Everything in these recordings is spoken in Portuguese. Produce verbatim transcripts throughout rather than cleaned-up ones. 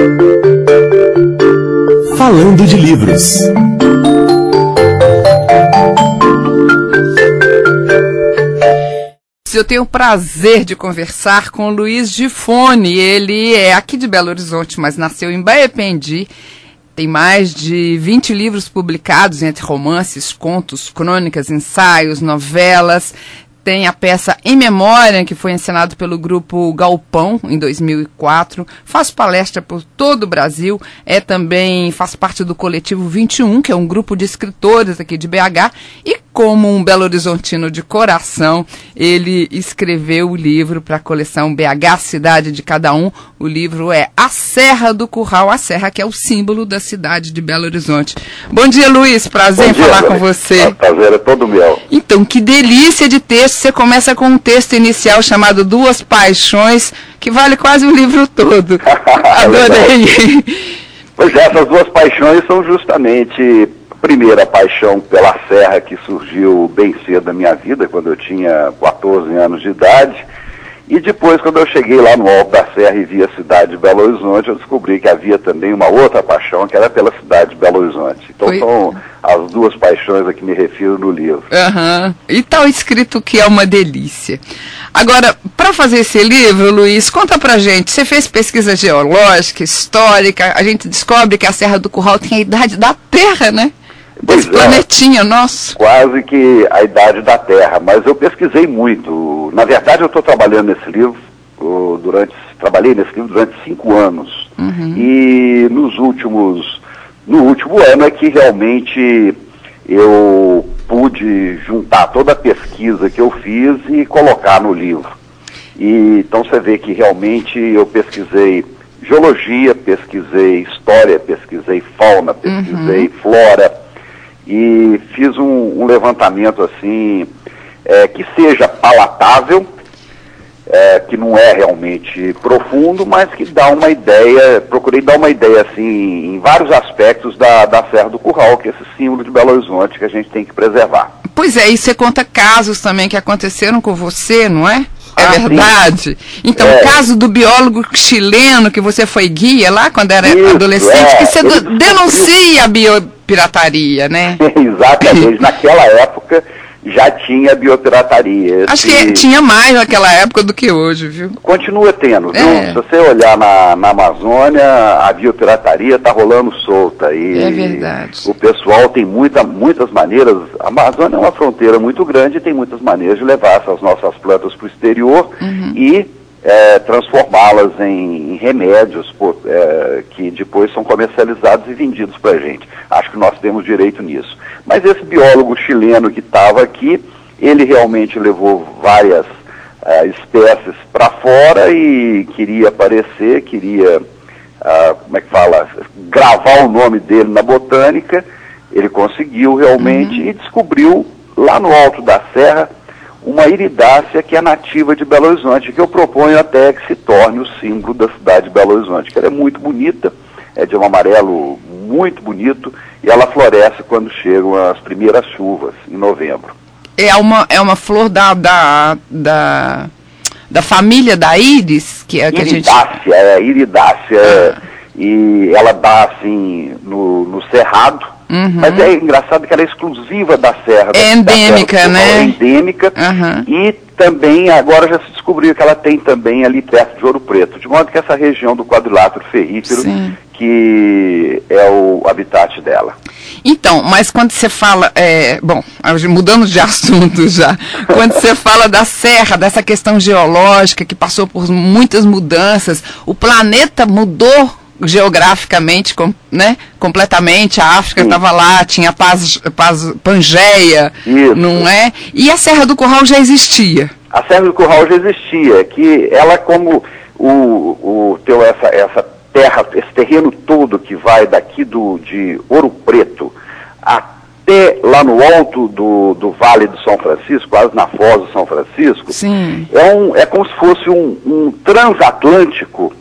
Falando de livros. Eu tenho o prazer de conversar com o Luiz Gifone. Ele é aqui de Belo Horizonte, mas nasceu em Baependi. Tem mais de vinte livros publicados entre romances, contos, crônicas, ensaios, novelas. Tem a peça Em Memória, que foi encenado pelo grupo Galpão em dois mil e quatro. Faz palestra por todo o Brasil. É também, faz parte do coletivo vinte e um, que é um grupo de escritores aqui de B H. E como um Belo Horizontino de coração, ele escreveu o livro para a coleção B H, Cidade de Cada Um. O livro é A Serra do Curral, a Serra que é o símbolo da cidade de Belo Horizonte. Bom dia, Luiz. Prazer em falar com você. O prazer é todo meu. Então, que delícia de texto. Você começa com um texto inicial chamado Duas Paixões, que vale quase o livro todo. Adorei. Pois é, essas duas paixões são justamente a primeira paixão pela serra, que surgiu bem cedo na minha vida, quando eu tinha quatorze anos de idade. E depois, quando eu cheguei lá no alto da serra e vi a cidade de Belo Horizonte, eu descobri que havia também uma outra paixão, que era pela cidade de Belo Horizonte. Então Foi... são as duas paixões a que me refiro no livro. Uhum. E está escrito que é uma delícia. Agora, para fazer esse livro, Luiz, conta pra gente. Você fez pesquisa geológica, histórica, a gente descobre que a Serra do Curral tem a idade da Terra, né? Desse Pois planetinha é, nosso. Quase que a idade da Terra, mas eu pesquisei muito. Na verdade, eu estou trabalhando nesse livro, durante, trabalhei nesse livro durante cinco anos. Uhum. E nos últimos, no último ano é que realmente eu pude juntar toda a pesquisa que eu fiz e colocar no livro. E, então você vê que realmente eu pesquisei geologia, pesquisei história, pesquisei fauna, pesquisei uhum. flora, e fiz um, um levantamento assim, é, que seja palatável, é, que não é realmente profundo, mas que dá uma ideia, procurei dar uma ideia assim, em vários aspectos da, da Serra do Curral, que é esse símbolo de Belo Horizonte que a gente tem que preservar. Pois é, e você conta casos também que aconteceram com você, não é? É ah, verdade? Sim. Então, é. o caso do biólogo chileno, que você foi guia lá quando era Isso, adolescente, é. que você Ele denuncia a biopirataria, né? Exatamente. Naquela época já tinha biopirataria. Acho que tinha mais naquela época do que hoje, viu? Continua tendo, viu? É. Se você olhar na, na Amazônia, a biopirataria está rolando solta. E é verdade. O pessoal tem muita, muitas maneiras. A Amazônia é uma fronteira muito grande e tem muitas maneiras de levar essas nossas plantas para o exterior uhum. e é, transformá-las em, em remédios por, é, que depois são comercializados e vendidos para a gente. Acho que nós temos direito nisso. Mas esse biólogo chileno que estava aqui, ele realmente levou várias uh, espécies para fora e queria aparecer, queria, uh, como é que fala, gravar o nome dele na botânica. Ele conseguiu realmente uhum. e descobriu lá no alto da serra uma iridácea que é nativa de Belo Horizonte, que eu proponho até que se torne o símbolo da cidade de Belo Horizonte, que ela é muito bonita, é de um amarelo muito bonito, e ela floresce quando chegam as primeiras chuvas, em novembro. É uma, é uma flor da, da, da, da família da íris? Que é que iridácea, a gente... é, iridácea, ah. e ela dá assim no, no cerrado, uhum. mas é engraçado que ela é exclusiva da serra. É da, endêmica, da serra, né? É endêmica, uhum. e também agora já se descobriu que ela tem também ali perto de Ouro Preto, de modo que essa região do quadrilátero ferrífero, Sim. que é o habitat dela. Então, mas quando você fala, é, bom, mudando de assunto já, quando você fala da serra, dessa questão geológica que passou por muitas mudanças, o planeta mudou geograficamente, com, né, completamente, a África estava lá, tinha Paz, Paz, Pangeia, Isso. não é? E a Serra do Curral já existia? A Serra do Curral já existia, que ela como o, o teu, essa, essa terra, esse terreno todo que vai daqui do, de Ouro Preto até lá no alto do, do Vale do São Francisco, quase na foz do São Francisco, Sim. É, um, é como se fosse um, um transatlântico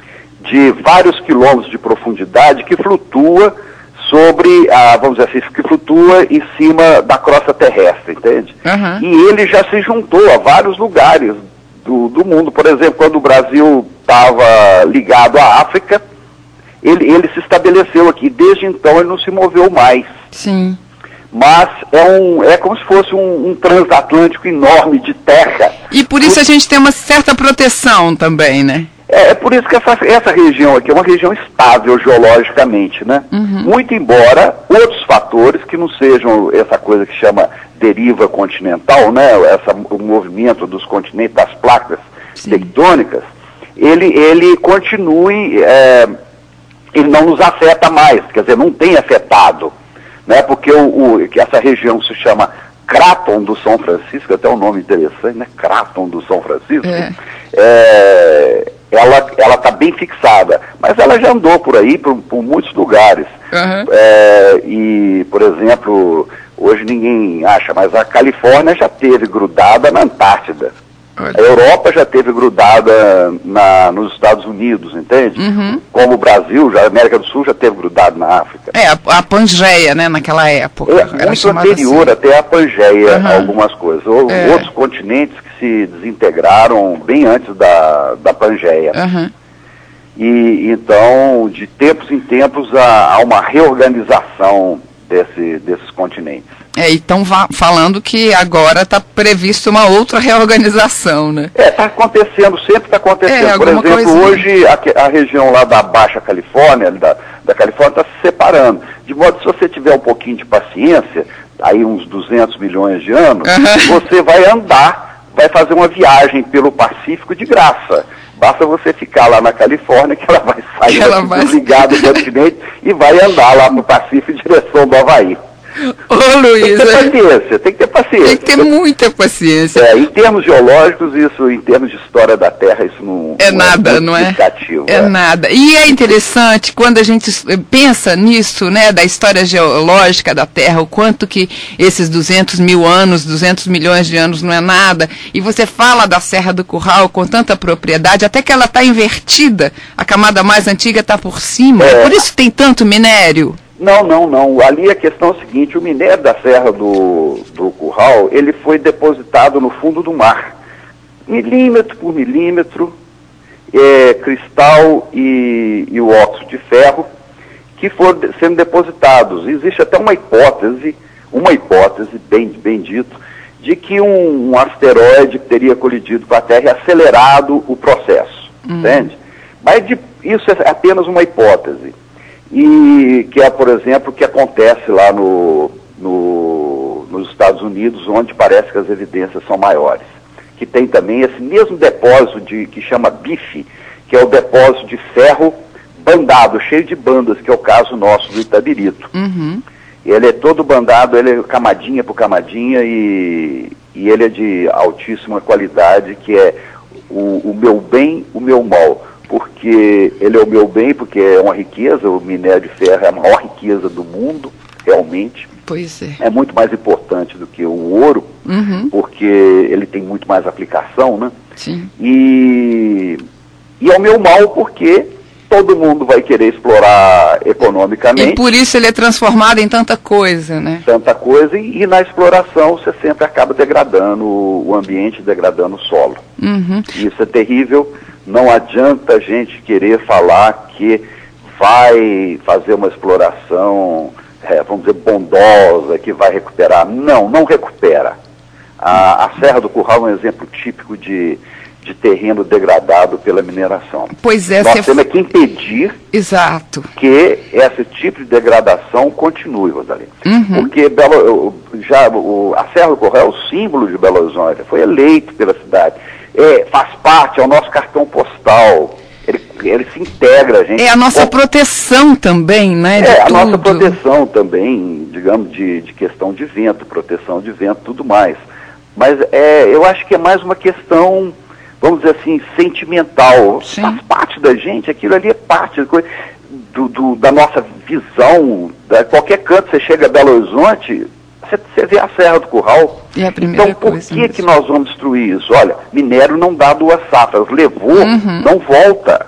de vários quilômetros de profundidade que flutua sobre, a, vamos dizer assim, que flutua em cima da crosta terrestre, entende? Uhum. E ele já se juntou a vários lugares do, do mundo. Por exemplo, quando o Brasil estava ligado à África, ele, ele se estabeleceu aqui. Desde então ele não se moveu mais. Sim. Mas é, um, é como se fosse um, um transatlântico enorme de terra. E por isso a gente tem uma certa proteção também, né? É, é por isso que essa, essa região aqui é uma região estável geologicamente, né? Uhum. Muito embora outros fatores que não sejam essa coisa que chama deriva continental, né? Essa, o movimento dos continentes, das placas Sim. tectônicas, ele, ele continue, é, ele não nos afeta mais, quer dizer, não tem afetado, né? Porque o, o, que essa região se chama Cráton do São Francisco, até um nome interessante, né? Cráton do São Francisco. É. É, ela ela está bem fixada, mas ela já andou por aí, por, por muitos lugares. Uhum. É, e, por exemplo, hoje ninguém acha, mas a Califórnia já teve grudada na Antártida. Olha. A Europa já teve grudada na, nos Estados Unidos, entende? Uhum. Como o Brasil, já, a América do Sul já teve grudado na África. É, a, a Pangeia, né, naquela época. É, muito anterior assim. Até a Pangeia, uhum. algumas coisas. Ou, é. Outros continentes que se desintegraram bem antes da, da Pangeia. Uhum. E então, de tempos em tempos, há, há uma reorganização desse, desses continentes. É, e estão falando que agora está prevista uma outra reorganização, né? É, está acontecendo, sempre está acontecendo. É, Por exemplo, coisinha. hoje a, a região lá da Baixa Califórnia, da, da Califórnia, está se separando. De modo que se você tiver um pouquinho de paciência, aí uns duzentos milhões de anos, uhum. você vai andar, vai fazer uma viagem pelo Pacífico de graça. Basta você ficar lá na Califórnia, que ela vai sair ela vai... ligado do continente e vai andar lá para o Pacífico em direção do Havaí. Ô, Luiz, tem que ter paciência, tem que ter paciência. Tem que ter muita paciência. É, em termos geológicos, isso, em termos de história da Terra, isso não é não nada, é não é? É, é nada. E é interessante quando a gente pensa nisso, né, da história geológica da Terra, o quanto que esses duzentos mil anos, duzentos milhões de anos não é nada. E você fala da Serra do Curral com tanta propriedade, até que ela está invertida, a camada mais antiga está por cima. É. Por isso que tem tanto minério. Não, não, não. Ali a questão é a seguinte, o minério da Serra do, do Curral, ele foi depositado no fundo do mar, milímetro por milímetro, é, cristal e, e o óxido de ferro, que foram sendo depositados. Existe até uma hipótese, uma hipótese, bem, bem dito, de que um, um asteroide teria colidido com a Terra e acelerado o processo, hum. entende? Mas de, isso é apenas uma hipótese. E que é, por exemplo, o que acontece lá no, no, nos Estados Unidos, onde parece que as evidências são maiores. Que tem também esse mesmo depósito de, que chama B I F, que é o depósito de ferro bandado, cheio de bandas, que é o caso nosso do Itabirito. Uhum. Ele é todo bandado, ele é camadinha por camadinha e, e ele é de altíssima qualidade, que é o, o meu bem, o meu mal. Porque ele é o meu bem, porque é uma riqueza, o minério de ferro é a maior riqueza do mundo, realmente. Pois é. É muito mais importante do que o ouro, uhum. porque ele tem muito mais aplicação, né? Sim. E, e é o meu mal porque todo mundo vai querer explorar economicamente. E por isso ele é transformado em tanta coisa, né? Tanta coisa, e, e na exploração você sempre acaba degradando o ambiente, degradando o solo. Uhum. Isso é terrível. Não adianta a gente querer falar que vai fazer uma exploração, é, vamos dizer, bondosa, que vai recuperar. Não, não recupera. A, a Serra do Curral é um exemplo típico de, de terreno degradado pela mineração. Pois é. Nós temos que impedir Exato. que esse tipo de degradação continue, Rosalina. Uhum. Porque Belo, já, o, a Serra do Curral é o símbolo de Belo Horizonte, foi eleito pela cidade. É, faz parte, é o nosso cartão postal, ele, ele se integra, a gente. É a nossa Bom, proteção também, né? É, a tudo. nossa proteção também, digamos, de, de questão de vento, proteção de vento, tudo mais. Mas é, eu acho que é mais uma questão, vamos dizer assim, sentimental. Sim. Faz parte da gente, aquilo ali é parte do, do, da nossa visão. Da, qualquer canto você chega a Belo Horizonte, você vê a Serra do Curral. É a primeira então, por coisa que, mesmo. que nós vamos destruir isso? Olha, minério não dá duas safras. Levou, uhum. não volta.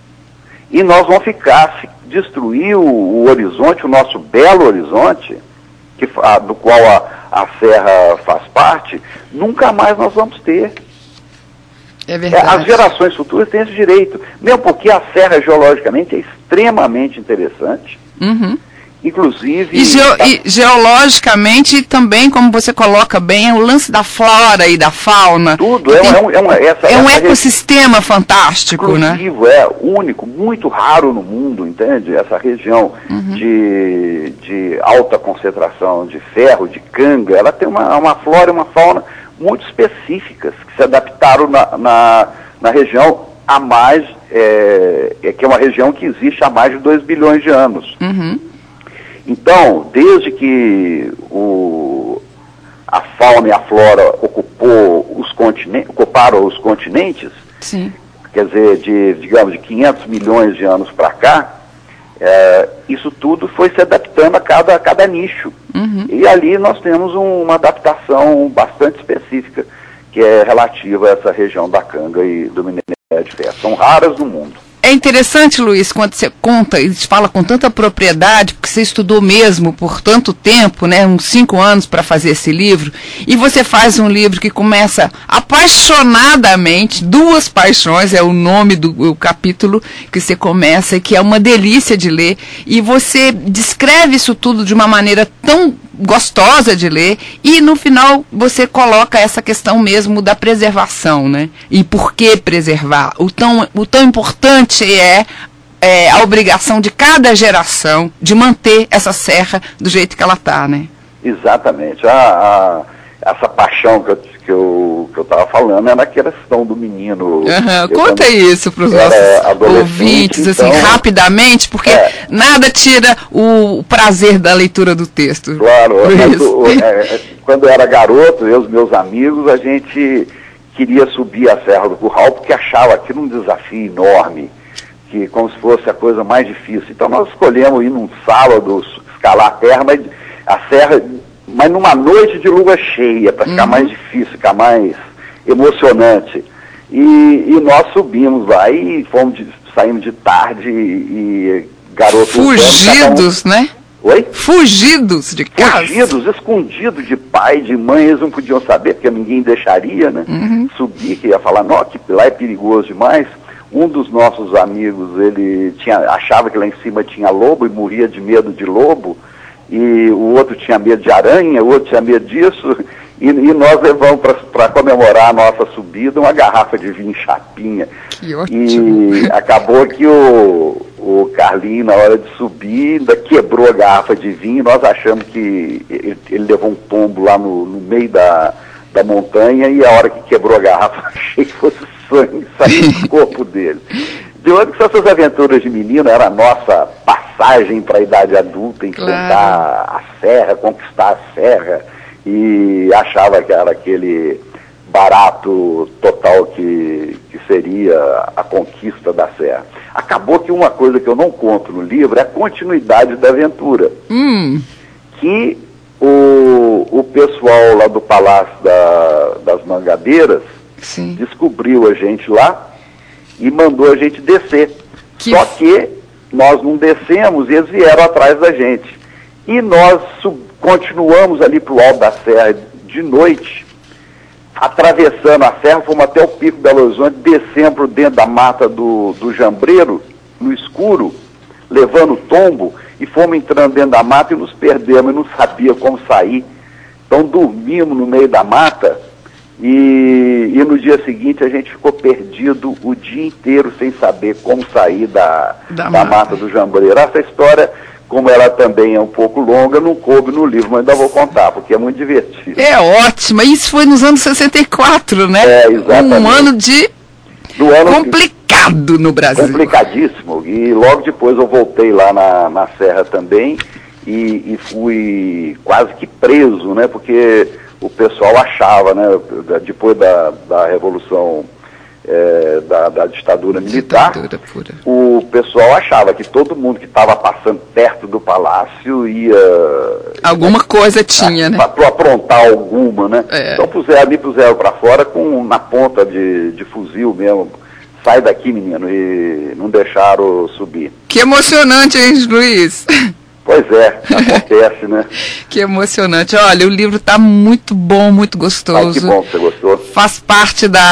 E nós vamos ficar, se destruir o, o horizonte, o nosso belo horizonte, que, a, do qual a, a Serra faz parte, nunca mais nós vamos ter. É verdade. As gerações futuras têm esse direito, mesmo porque a serra geologicamente é extremamente interessante. Uhum. Inclusive... E, geo, e geologicamente também, como você coloca bem, é o lance da flora e da fauna. Tudo, é, tem, um, é, um, essa, é um essa ecossistema fantástico, né? É único, muito raro no mundo, entende? Essa região uhum. de, de alta concentração de ferro, de canga, ela tem uma, uma flora e uma fauna muito específicas, que se adaptaram na, na, na região há mais, é, é, que é uma região que existe há mais de dois bilhões de anos. Uhum. Então, desde que o, a fauna e a flora ocupou os continentes, ocuparam os continentes, Sim. quer dizer, de, digamos, de quinhentos milhões de anos para cá, é, isso tudo foi se adaptando a cada, a cada nicho. Uhum. E ali nós temos um, uma adaptação bastante específica, que é relativa a essa região da canga e do minério de ferro. São raras no mundo. É interessante, Luiz, quando você conta e fala com tanta propriedade, porque você estudou mesmo por tanto tempo, né, uns cinco anos para fazer esse livro, e você faz um livro que começa apaixonadamente, duas paixões, é o nome do o capítulo que você começa, e que é uma delícia de ler, e você descreve isso tudo de uma maneira tão gostosa de ler, e no final você coloca essa questão mesmo da preservação, né? E por que preservar? O tão, o tão importante é, é a obrigação de cada geração de manter essa serra do jeito que ela está, né? Exatamente. A, a, essa paixão que eu que eu que eu estava falando era aquela questão do menino. Uhum. Conta isso para os nossos ouvintes, então, assim, rapidamente, porque é, nada tira o prazer da leitura do texto. Claro, mas, o, é, quando eu era garoto, eu e os meus amigos, a gente queria subir a Serra do Curral porque achava aquilo um desafio enorme, que como se fosse a coisa mais difícil. Então nós escolhemos ir num sábado, escalar a terra, mas a serra... mas numa noite de lua cheia, para ficar uhum. mais difícil, ficar mais emocionante. E, e nós subimos lá e fomos de, saímos de tarde e, e garotos... Fugidos, um... né? Oi? Fugidos de casa. Fugidos, escondidos de pai, de mãe, eles não podiam saber, porque ninguém deixaria, né? Uhum. Subir, que ia falar, não, que lá é perigoso demais. Um dos nossos amigos, ele tinha, achava que lá em cima tinha lobo e morria de medo de lobo. E o outro tinha medo de aranha, o outro tinha medo disso, e, e nós levamos para comemorar a nossa subida uma garrafa de vinho chapinha. Que ótimo. E acabou que o, o Carlinho, na hora de subir, ainda quebrou a garrafa de vinho, nós achamos que ele, ele levou um tombo lá no, no meio da, da montanha, e a hora que quebrou a garrafa, achei que fosse sangue saindo do corpo dele. De onde que essas aventuras de menino era a nossa passagem para a idade adulta, enfrentar claro. a serra, conquistar a serra, e achava que era aquele barato total que, que seria a conquista da serra. Acabou que uma coisa que eu não conto no livro é a continuidade da aventura. Hum. Que o, o pessoal lá do Palácio da, das Mangabeiras Sim. descobriu a gente lá e mandou a gente descer. Que... Só que nós não descemos e eles vieram atrás da gente. E nós sub... continuamos ali para o alto da serra de noite, atravessando a serra, fomos até o Pico Belo Horizonte, descemos dentro da mata do, do Jambreiro, no escuro, levando tombo, e fomos entrando dentro da mata e nos perdemos, e não sabia como sair. Então dormimos no meio da mata, E, e no dia seguinte a gente ficou perdido o dia inteiro sem saber como sair da, da, da mata. mata do Jambreiro. Essa história, como ela também é um pouco longa, não coube no livro, mas ainda vou contar, porque é muito divertido. É ótimo, isso foi nos anos sessenta e quatro, né? É, exatamente. Um ano de do ano complicado no Brasil. Complicadíssimo, e logo depois eu voltei lá na, na Serra também e, e fui quase que preso, né? Porque o pessoal achava, né, depois da, da Revolução, é, da, da ditadura militar, ditadura pura. O pessoal achava que todo mundo que estava passando perto do palácio ia... Alguma né, coisa tinha, né? Para aprontar alguma, né? É. Então puseram, me puseram para fora com, na ponta de, de fuzil mesmo. Sai daqui, menino, e não deixaram subir. Que emocionante, hein, Luiz? Pois é, acontece, né? Que emocionante. Olha, o livro está muito bom, muito gostoso. Ah, que bom que você gostou. Faz parte da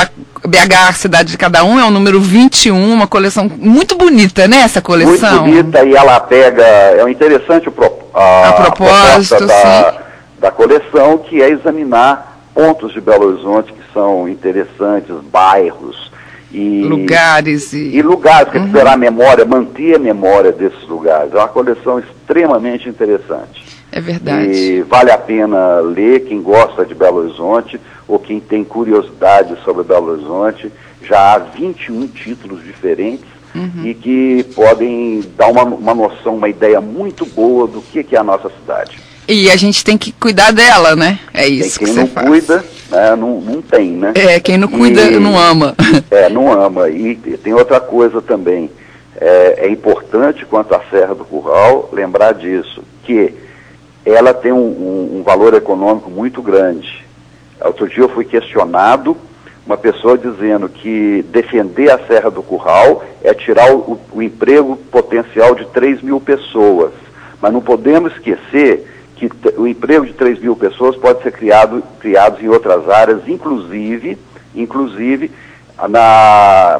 B H Cidade de Cada Um, é o número vinte e um, uma coleção muito bonita, né, essa coleção? Muito bonita, e ela pega, é interessante o pro, a, a propósito, a proposta da, sim. da coleção, que é examinar pontos de Belo Horizonte que são interessantes, bairros e lugares e, e lugares, uhum. recuperar a memória, manter a memória desses lugares. É uma coleção extremamente interessante. É verdade. E vale a pena ler, quem gosta de Belo Horizonte ou quem tem curiosidade sobre Belo Horizonte. Já há vinte e um títulos diferentes, uhum. e que podem dar uma, uma noção, uma ideia muito boa do que, que é a nossa cidade. E a gente tem que cuidar dela, né? É isso tem que você você faz. Quem não cuida, né, não, não tem, né? É, quem não cuida e, não ama. É, não ama. E, e tem outra coisa também. É, é importante, quanto à Serra do Curral, lembrar disso, que ela tem um, um, um valor econômico muito grande. Outro dia eu fui questionado, uma pessoa dizendo que defender a Serra do Curral é tirar o, o emprego potencial de três mil pessoas. Mas não podemos esquecer que o emprego de três mil pessoas pode ser criado criados em outras áreas, inclusive, inclusive na,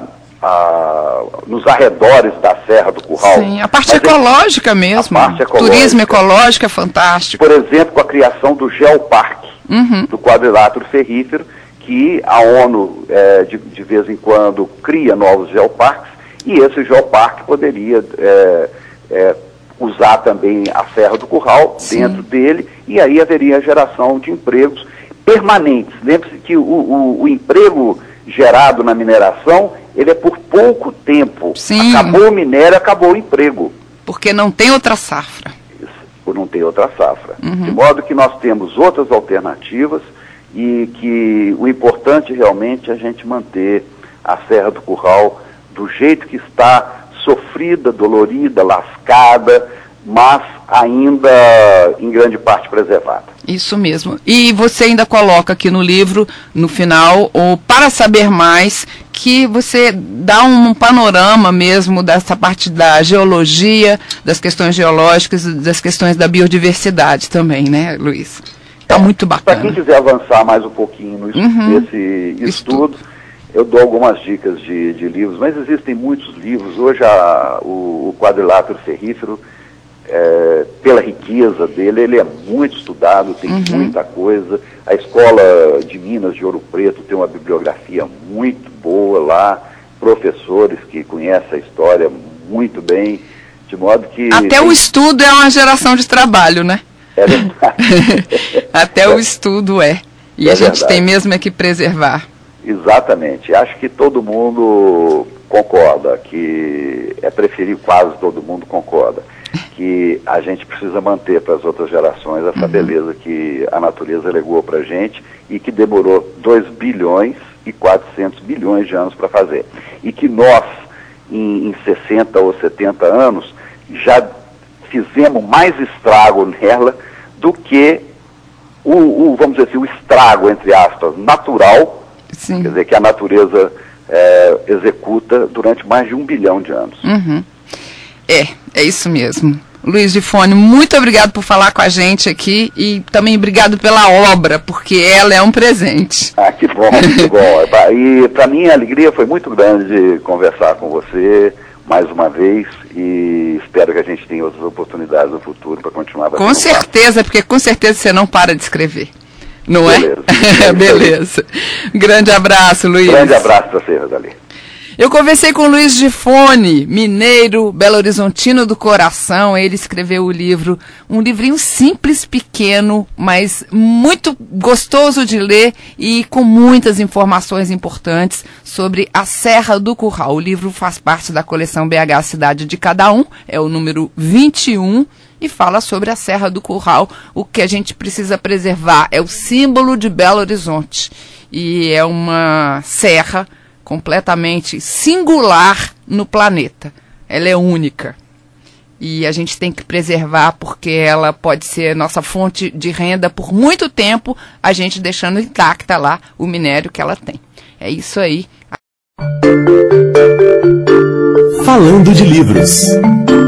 a, nos arredores da Serra do Curral. Sim, a parte Mas ecológica é, mesmo. A parte ecológica. Turismo ecológico é fantástico. Por exemplo, com a criação do Geoparque, uhum. do quadrilátero ferrífero, que a ONU, é, de, de vez em quando, cria novos geoparques, e esse geoparque poderia é, é, usar também a Serra do Curral, sim. dentro dele, e aí haveria geração de empregos permanentes. Lembre-se que o, o, o emprego gerado na mineração, ele é por pouco tempo. Sim. Acabou o minério, acabou o emprego. Porque não tem outra safra. Isso, não tem outra safra. Uhum. De modo que nós temos outras alternativas e que o importante realmente é a gente manter a Serra do Curral do jeito que está, sofrida, dolorida, lascada, mas ainda em grande parte preservada. Isso mesmo. E você ainda coloca aqui no livro, no final, o Para Saber Mais, que você dá um panorama mesmo dessa parte da geologia, das questões geológicas, das questões da biodiversidade também, né, Luiz? Está é, muito bacana. Para quem quiser avançar mais um pouquinho no uhum. nesse estudo, estudo, eu dou algumas dicas de, de livros, mas existem muitos livros. Hoje a, o, o quadrilátero ferrífero, é, pela riqueza dele, ele é muito estudado, tem uhum. muita coisa. A Escola de Minas de Ouro Preto tem uma bibliografia muito boa lá, professores que conhecem a história muito bem, de modo que... Até tem... o estudo é uma geração de trabalho, né? É verdade. Até é. o estudo é. E é a gente verdade. tem mesmo é que preservar. Exatamente. Acho que todo mundo concorda, que é preferível, quase todo mundo concorda, que a gente precisa manter para as outras gerações essa uhum. beleza que a natureza legou para a gente e que demorou dois bilhões e quatrocentos bilhões de anos para fazer. E que nós, em, em sessenta ou setenta anos, já fizemos mais estrago nela do que o, o vamos dizer assim, o estrago, entre aspas, natural, Sim. quer dizer, que a natureza é, executa durante mais de um bilhão de anos. Uhum. É, é isso mesmo. Luiz Gifone, muito obrigado por falar com a gente aqui e também obrigado pela obra, porque ela é um presente. Ah, que bom, que bom. E para mim a alegria foi muito grande conversar com você mais uma vez e espero que a gente tenha outras oportunidades no futuro para continuar. Com certeza, porque com certeza você não para de escrever. Não Beleza. é? Beleza. Grande abraço, Luiz. Grande abraço para você, Rosalie. Eu conversei com o Luiz Gifone, mineiro, belo-horizontino do coração. Ele escreveu o livro, um livrinho simples, pequeno, mas muito gostoso de ler e com muitas informações importantes sobre a Serra do Curral. O livro faz parte da coleção B H Cidade de Cada Um, é o número vinte e um, e fala sobre a Serra do Curral. O que a gente precisa preservar é o símbolo de Belo Horizonte. E é uma serra completamente singular no planeta. Ela é única. E a gente tem que preservar porque ela pode ser nossa fonte de renda por muito tempo, a gente deixando intacta lá o minério que ela tem. É isso aí. Falando de livros.